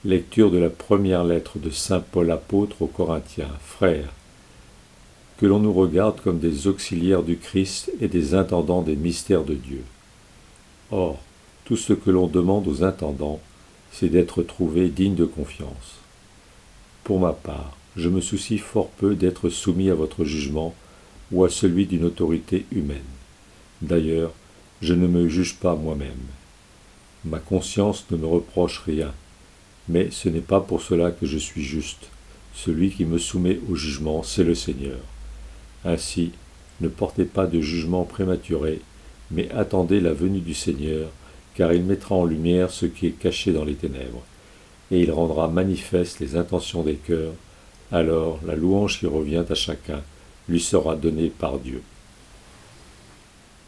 Lecture de la première lettre de saint Paul apôtre aux Corinthiens. Frères, que l'on nous regarde comme des auxiliaires du Christ et des intendants des mystères de Dieu. Or, tout ce que l'on demande aux intendants, c'est d'être trouvés dignes de confiance. Pour ma part, je me soucie fort peu d'être soumis à votre jugement ou à celui d'une autorité humaine. D'ailleurs, je ne me juge pas moi-même. Ma conscience ne me reproche rien, mais ce n'est pas pour cela que je suis juste. Celui qui me soumet au jugement, c'est le Seigneur. Ainsi, ne portez pas de jugement prématuré, mais attendez la venue du Seigneur, car il mettra en lumière ce qui est caché dans les ténèbres, et il rendra manifestes les intentions des cœurs. Alors la louange qui revient à chacun lui sera donnée par Dieu.